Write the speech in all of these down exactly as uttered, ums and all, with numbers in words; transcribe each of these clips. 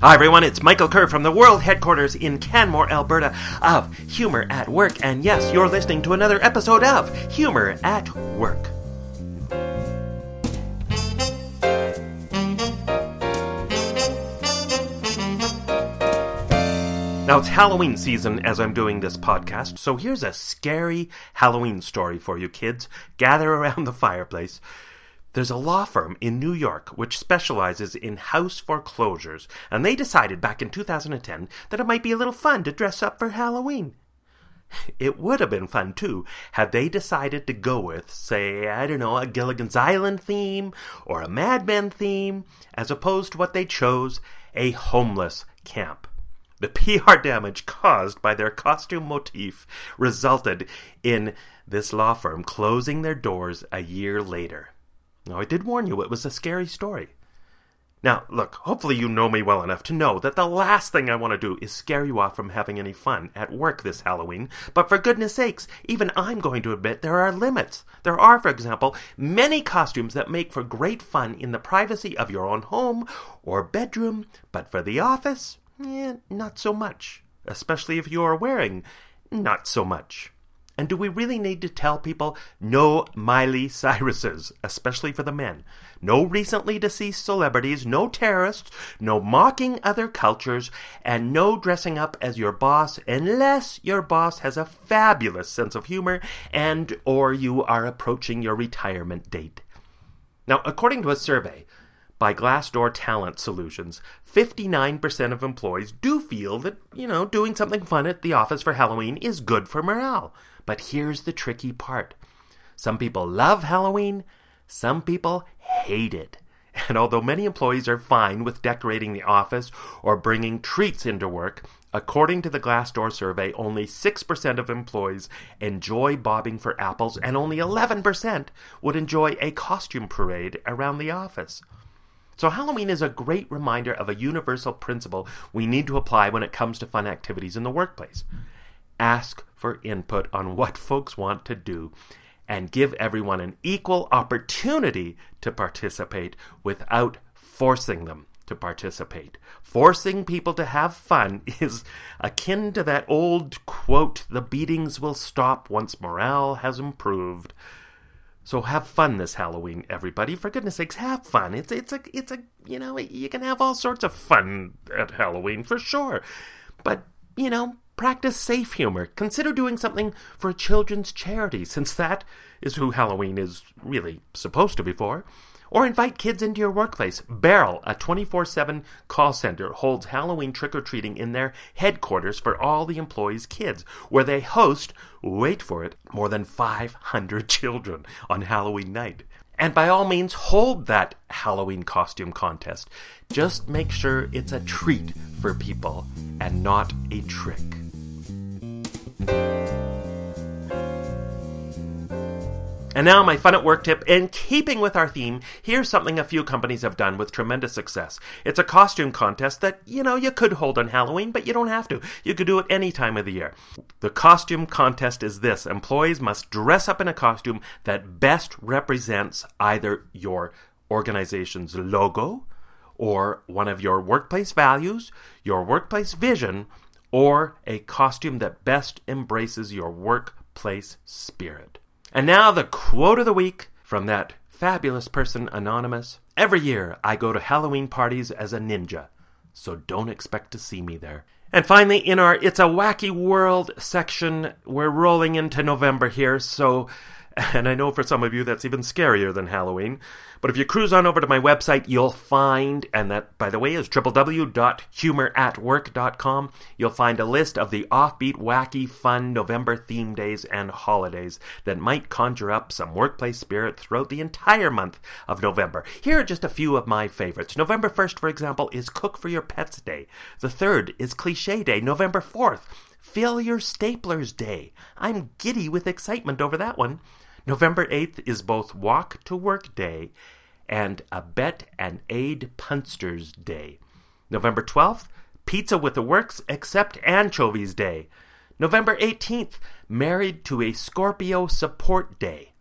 Hi everyone, it's Michael Kerr from the world headquarters in Canmore, Alberta of Humor at Work. And yes, you're listening to another episode of Humor at Work. Now, it's Halloween season as I'm doing this podcast, so here's a scary Halloween story for you kids. Gather around the fireplace. There's a law firm in New York which specializes in house foreclosures, and they decided back in two thousand ten that it might be a little fun to dress up for Halloween. It would have been fun, too, had they decided to go with, say, I don't know, a Gilligan's Island theme or a Mad Men theme, as opposed to what they chose, a homeless camp. The P R damage caused by their costume motif resulted in this law firm closing their doors a year later. Now, I did warn you, it was a scary story. Now, look, hopefully you know me well enough to know that the last thing I want to do is scare you off from having any fun at work this Halloween. But for goodness sakes, even I'm going to admit there are limits. There are, for example, many costumes that make for great fun in the privacy of your own home or bedroom. But for the office, eh, not so much. Especially if you are wearing not so much. And do we really need to tell people no Miley Cyruses, especially for the men? No recently deceased celebrities, no terrorists, no mocking other cultures, and no dressing up as your boss unless your boss has a fabulous sense of humor and or you are approaching your retirement date. Now, according to a survey by Glassdoor Talent Solutions, fifty-nine percent of employees do feel that, you know, doing something fun at the office for Halloween is good for morale. But here's the tricky part. Some people love Halloween, some people hate it. And although many employees are fine with decorating the office or bringing treats into work, according to the Glassdoor survey, only six percent of employees enjoy bobbing for apples and only eleven percent would enjoy a costume parade around the office. So Halloween is a great reminder of a universal principle we need to apply when it comes to fun activities in the workplace. Ask for input on what folks want to do and give everyone an equal opportunity to participate without forcing them to participate. Forcing people to have fun is akin to that old quote, the beatings will stop once morale has improved. So have fun this Halloween, everybody. For goodness sakes, have fun. It's it's a it's a you know, you can have all sorts of fun at Halloween for sure. But, you know, practice safe humor. Consider doing something for a children's charity, since that is who Halloween is really supposed to be for. Or invite kids into your workplace. Beryl, a twenty-four seven call center, holds Halloween trick-or-treating in their headquarters for all the employees' kids, where they host, wait for it, more than five hundred children on Halloween night. And by all means, hold that Halloween costume contest. Just make sure it's a treat for people and not a trick. And now my fun at work tip. In keeping with our theme, here's something a few companies have done with tremendous success. It's a costume contest that, you know, you could hold on Halloween, but you don't have to. You could do it any time of the year. The costume contest is this. Employees must dress up in a costume that best represents either your organization's logo or one of your workplace values, your workplace vision, or a costume that best embraces your workplace spirit. And now the quote of the week from that fabulous person anonymous. Every year I go to Halloween parties as a ninja, so don't expect to see me there. And finally, in our It's a Wacky World section, we're rolling into November here, so, and I know for some of you that's even scarier than Halloween, but if you cruise on over to my website, you'll find, and that, by the way, is w w w dot humor at work dot com, you'll find a list of the offbeat, wacky, fun November theme days and holidays that might conjure up some workplace spirit throughout the entire month of November. Here are just a few of my favorites. November first, for example, is Cook for Your Pets Day. The third is Cliché Day. November fourth, Fill Your Staplers Day. I'm giddy with excitement over that one. November eighth is both Walk to Work Day and Abet and Aid Punsters Day. November twelfth, Pizza with the Works except Anchovies Day. November eighteenth, Married to a Scorpio Support Day.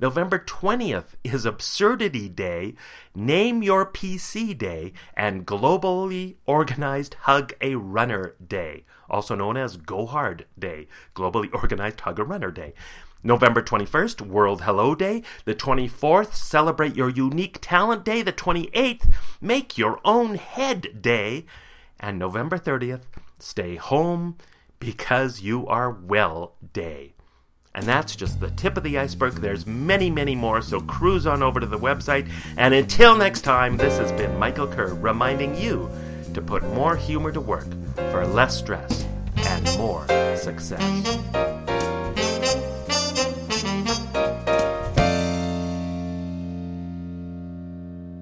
November twentieth is Absurdity Day, Name Your P C Day, and Globally Organized Hug a Runner Day, also known as Go Hard Day, Globally Organized Hug a Runner Day. November twenty-first, World Hello Day. The twenty-fourth, Celebrate Your Unique Talent Day. The twenty-eighth, Make Your Own Head Day. And November thirtieth, Stay Home Because You Are Well Day. And that's just the tip of the iceberg. There's many, many more, so cruise on over to the website. And until next time, this has been Michael Kerr reminding you to put more humor to work for less stress and more success.